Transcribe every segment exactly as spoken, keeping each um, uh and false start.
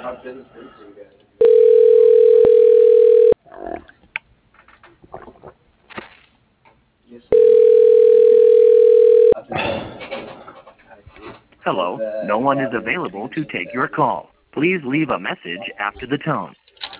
Hello, no one is available to take your call. Please leave a message after the tone.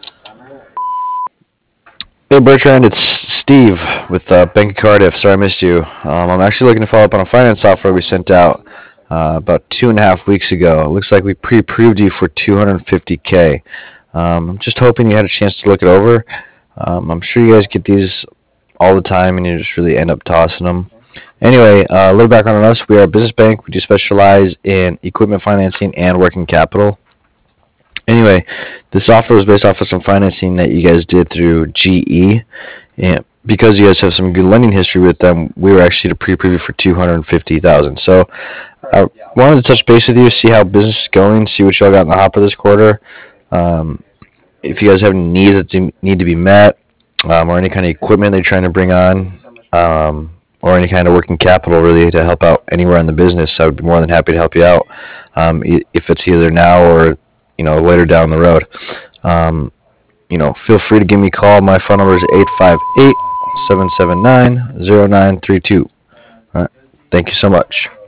Hey Bertrand, it's Steve with uh, Bank of Cardiff. Sorry I missed you. Um, I'm actually looking to follow up on a finance software we sent out uh, about two and a half weeks ago. It looks like we pre-approved you for two hundred fifty K. Um, I'm just hoping you had a chance to look it over. Um, I'm sure you guys get these all the time and you just really end up tossing them. Anyway, uh, a little background on us. We are a business bank. We do specialize in equipment financing and working capital. Anyway, the software was based off of some financing that you guys did through G E. And because you guys have some good lending history with them, we were actually to pre-approve you for two hundred fifty thousand dollars. So I wanted to touch base with you, see how business is going, see what y'all got in the hopper this quarter. Um, if you guys have any needs that need to be met, um, or any kind of equipment they're trying to bring on, um, or any kind of working capital really to help out anywhere in the business, I would be more than happy to help you out. Um, if it's either now or you know later down the road. Um, you know, feel free to give me a call. My phone number is eight five eight, seven seven nine, zero nine three two. All right. Thank you so much.